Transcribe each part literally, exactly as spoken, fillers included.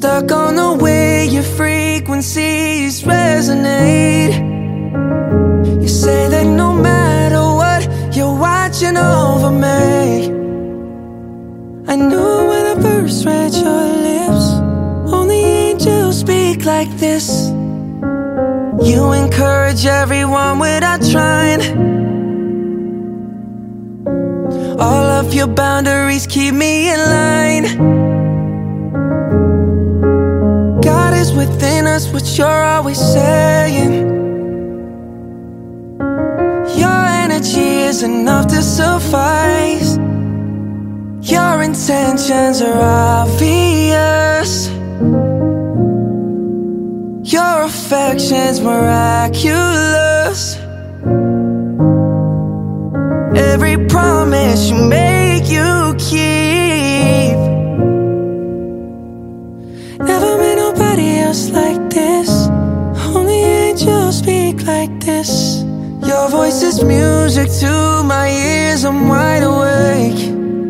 Stuck on the way your frequencies resonate. You say that no matter what, you're watching over me. I knew when I first read your lips, only angels speak like this. You encourage everyone without trying. All of your boundaries keep me in line. God is within us, what you're always saying. Your energy is enough to suffice. Your intentions are obvious. Your affection's miraculous. Every promise you make, you keep. Never met nobody else like this. Only angels speak like this. Your voice is music to my ears, I'm wide awake.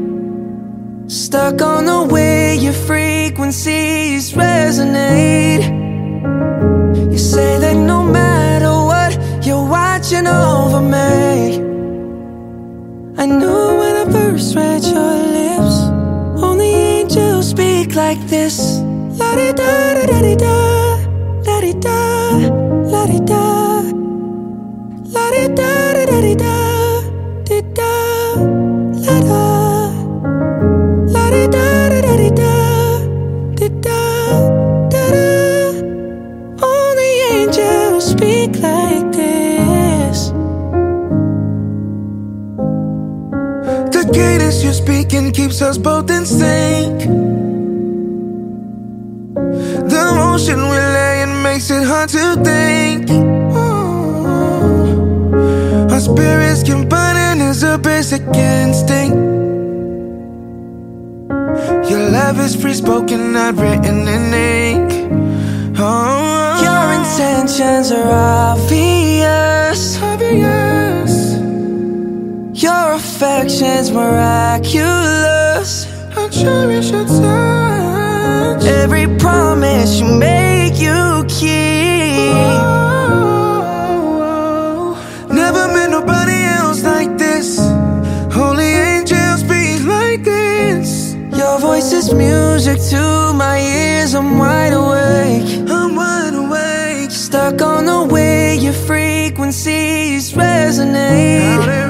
Stuck on the way your frequencies resonate. You say that no matter what, you're watching over me. I knew when I first read your lips, only angels speak like this. La-di-da-da-da-di-da, la-di-da, la-di-da, la-di-da-da-da-di-da, di-da, la-da, la-di-da-da-da-di-da, di-da, da-da. Only angels speak like this. The cadence you're speaking keeps us both in sync. The motion we're laying makes it hard to think. Our spirits combining is a basic instinct. Your love is free spoken, not written in ink. Oh, your intentions are obvious. obvious. Your affection's miraculous. I cherish your touch. Every promise you make, you keep. Oh, never met nobody else like this. Only angels speak like this. Your voice is music to my ears, I'm wide awake. I'm wide awake. Stuck on the way your frequencies resonate.